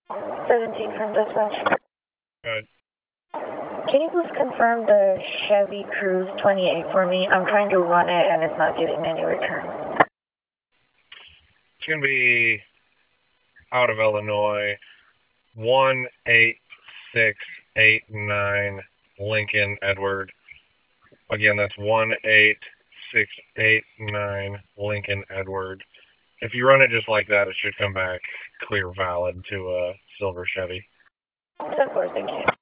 17 from dispatch. Good. Can you please confirm the Chevy Cruze 28 for me? I'm trying to run it and it's not getting any return. It's going to be out of Illinois, 18689 Lincoln Edward. Again, that's 18689 Lincoln Edward. If you run it just like that, it should come back clear valid to a silver Chevy. Of course, thank you.